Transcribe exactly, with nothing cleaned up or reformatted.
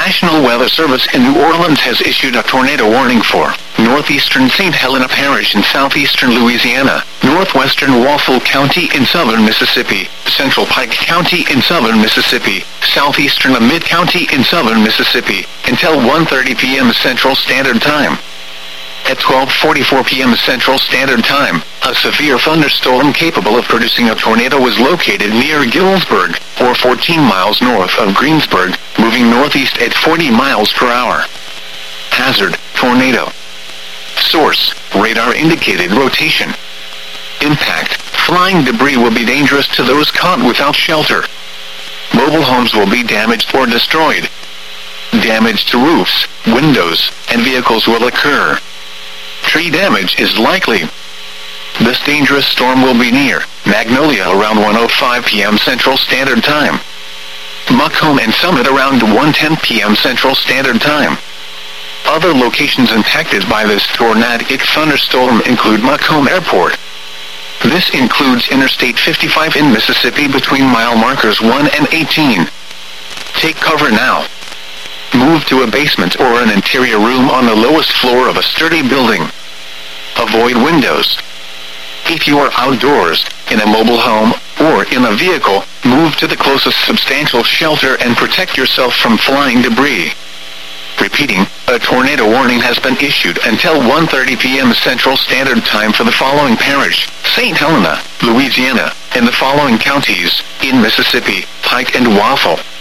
National Weather Service in New Orleans has issued a tornado warning for northeastern Saint Helena Parish in southeastern Louisiana, northwestern Waffle County in southern Mississippi, central Pike County in southern Mississippi, southeastern Amite County in southern Mississippi, until one thirty p m Central Standard Time. At twelve forty-four p m Central Standard Time, a severe thunderstorm capable of producing a tornado was located near Gillsburg, or fourteen miles north of Greensburg, moving northeast at forty miles per hour. Hazard: tornado. Source: radar indicated rotation. Impact: flying debris will be dangerous to those caught without shelter. Mobile homes will be damaged or destroyed. Damage to roofs, windows, and vehicles will occur. Tree damage is likely. This dangerous storm will be near Magnolia around one oh five p m Central Standard Time. Macomb and Summit around one ten p m Central Standard Time. Other locations impacted by this tornadic thunderstorm include Macomb Airport. This includes Interstate fifty-five in Mississippi between mile markers one and eighteen. Take cover now. Move to a basement or an interior room on the lowest floor of a sturdy building. Avoid windows. If you are outdoors, in a mobile home, or in a vehicle, move to the closest substantial shelter and protect yourself from flying debris. Repeating, a tornado warning has been issued until one thirty p m Central Standard Time for the following parish: Saint Helena, Louisiana, and the following counties, in Mississippi, Pike and Waffle.